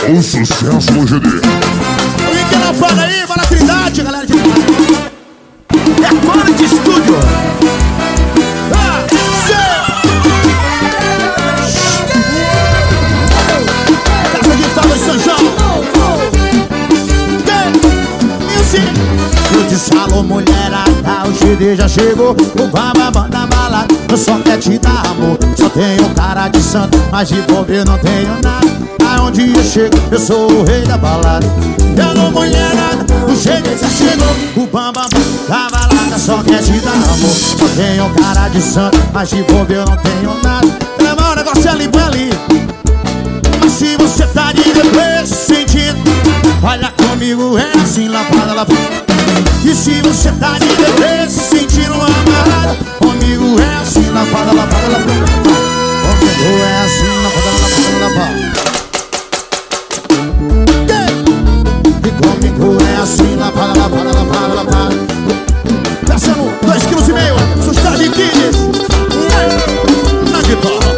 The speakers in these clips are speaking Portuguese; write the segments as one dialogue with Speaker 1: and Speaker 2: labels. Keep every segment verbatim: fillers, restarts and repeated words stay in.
Speaker 1: É o sucesso no G D.
Speaker 2: O que não paga aí, vai na Trindade, galera de é fora de estúdio. Ah, Casa de Fala de São João. Eu disse alô mulherada, o G D já chegou. O bambambam da balada, eu só quero te dar amor. Só tenho cara de santo, mas de bobeira não tenho nada. Aonde eu chego, eu sou o rei da balada. Alô mulherada, o G D já chegou. O bambambam da balada, só quer te dar amor. Só tenho cara de santo, mas de bobeira não tenho nada. Trama, o negócio é limpo ali. Mas se você tá de depressa sentindo, olha comigo, é assim, lapada, lapada. E se você tá de depressa sentindo amarrado, comigo é assim, lapada, lapada, lapada. Comigo é assim, lapada, lapada, lapada. Comigo é assim, lapada, lapada, lapada, lapada. Descendo dois quilos e meio, sustar de quilos. Na guitarra.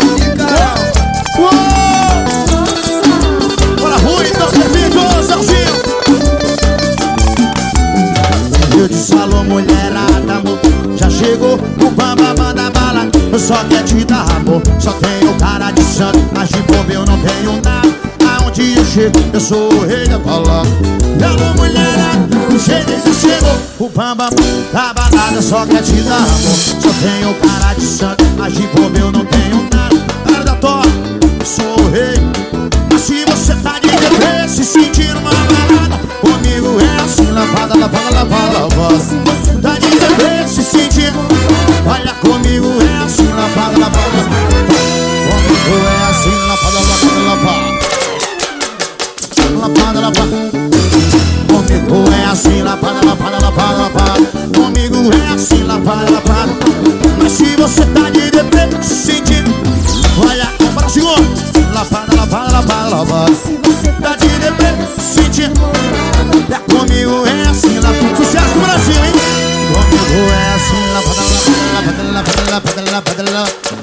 Speaker 2: Bora, Rui, então servindo, Salzinho. Eu disse alô mulherada, amor, já chegou o bambambam da bala. Eu só quero te dar amor, só tenho cara de santo, mas de bobo eu não tenho nada. Aonde eu chego, eu sou o rei da balada. Alô mulherada, o G D já chegou. O bambambam da balada, só quer te dar amor. Só tenho cara de santo, mas de bobo eu não tenho nada. Cara da toca, eu sou o rei. Mas se você tá de depressa se sentindo uma balada, comigo é assim, lavada, lavada, lavada, lavada. Tá de depressa se sentindo, olha comigo é assim, lavada, lavada, lavada. Comigo é assim, lavada, lavada, lavada. Lapada, lapada. Comigo é assim, lapada, lapada, lapada, lapada. Comigo é assim, lapada, lapada. Mas se você tá de depressa se sentindo, olha, para o senhor. Lapada, lapada, lapada, lapada. Se você tá de depressa se sentindo, é comigo é assim, lapada. Sucesso do Brasil, hein? Comigo é assim, lapada, lapada, lapada, lapada, lapada, lapada, lapada.